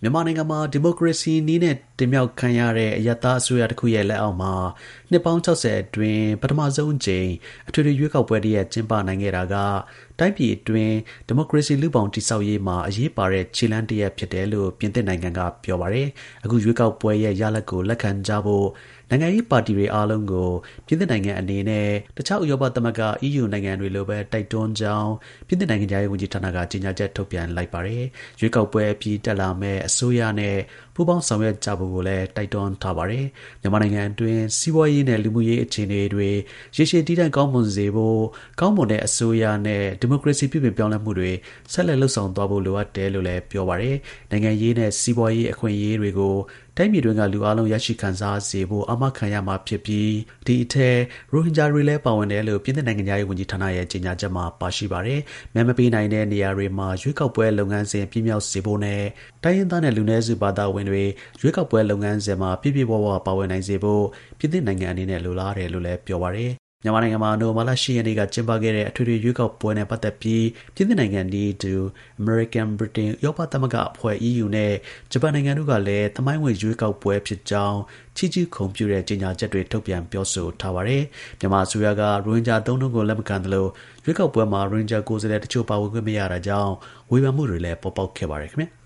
မြန်မာနိုင်ငံမှာ ဒီမိုကရေစီနည်းနဲ့တင်မြှောက်ခံရတဲ့အရပ်သားအစိုးရတစ်ခုရဲ့လက်အောက်မှာနှစ်ပေါင်း60အတွင်းပထမဆုံးအကြိမ်အထွေထွေရွေးကောက်ပွဲတစ်ရပ်ကျင်းပနိုင်ခဲ့တာကတိုင်းပြည်အတွင်းဒီမိုကရေစီလူ့ဘောင်တည်ဆောက်ရေးမှာအရေးပါတဲ့ခြေလှမ်းတစ်ရပ်ဖြစ်တယ်လို့ပြင်သစ်နိုင်ငံကပြောပါတယ်။အခုရွေးကောက်ပွဲရဲ့ရလဒ်ကိုလက်ခံကြဖို့နိုင်ငံရေးပါတီတွေအားလုံးကိုပြင်သစ်နိုင်ငံအနေနဲ့တခြားဥရောပသမဂ္ဂ EU နိုင်ငံတွေလိုပဲတိုက်တွန်းကြောင်းပြင်သစ်နိုင်ငံသားရေးဝန်ကြီးဌာနကကြေညာချက်ထုတ်ပြန်လိုက်ပါတယ်။ရွေးကောက်ပွဲအပြီးတက်လာမဲ့အစိုးရနဲ့ပူးပေါင်းဆောင်ရွက်ကြဖို့ကိုလည်းတိုက်တွန်းထားပါတယ်။မြန်မာနိုင်ငံအတွင်းစီးပွားရေးနဲ့လူမှုရေးအခြေအနေတွေရေရှည်တည်တံ့ကောင်းမွန်စေဖို့ကောင်းမွန်တဲ့အစိုးရနဲ့ဒီမိုကရေစီပြုပြင်ပြောင်းလဲမှုတွေဆက်လက်လှုပ်ဆောင်သွားဖို့လိုအပ်တယ်လို့လည်းပြောပါတယ်။နိုင်ငံရေးနဲ့စီးပွားရေးအခွင့်အရေးတွေကိုတိုင်းပြည်တွင်းကလူအားလုံးရရှိခံစားစေဖို့အာမခံရမှာဖြစ်ပြီးဒီအထက်ရိုဟင်ဂျာတွေလည်းပါဝင်တယ်လို့ပြင်သစ်နိုင်ငံသားရေးဝန်ကြီးဌာနရဲ့ကြေညာချက်မှာပါရှိပါတယ်။မဲမပေးနိုင်တဲ့နေရာတွေမှာရွေးကောက်ပွဲလုပ်ငန်းစဉ်ပြည့်မြောက်စေဖို့နဲ့တိုင်းရင်းသားနဲ့လူနည်းစုဘာသာဝင်တွေရွေးကောက်ပွဲလုပ်ငန်းစဉ်မှာပြည့်ပြည့်ဝဝပါဝင်နိုင်စေဖို့ပြင်သစ်နိုင်ငံအနေနဲ့လိုလားတယ်လို့လည်းပြောပါတယ်။မြန်မာနိုင်ငံမှာနိုဝင်ဘာလ10ရက်နေ့ကကျင်းပခဲ့တဲ့အထွေထွေရွေးကောက်ပွဲနဲ့ပတ်သက်ပြီးပြင်သစ်နိုင်ငံနည်းတူ American, Britain ဥရောပသမဂ္ဂအဖွဲ့ EU နဲ့ဂျပန်နိုင်ငံတို့ကလည်းသမိုင်းဝင်ရွေးကောက်ပွဲဖြစ်ကြောင်းချီးကျူးခုံပြုတဲ့ကြေညာချက်တွေထုတ်ပြန်ပြောဆိုထားပါတယ်။မြန်မာအစိုးရကရိုဟင်ဂျာအသုံးအနှုန်းကိုလက်မခံသလိုရွေးကောက်ပွဲမှာရိုဟင်ဂျာကိုယ်စားလှယ်တချို့ပါဝင်ခွင့်မရတာကြောင့်ဝေဖန်မှုတွေလည်းပေါ်ပေါက်ခဲ့ပါတယ်ခင်ဗျာ။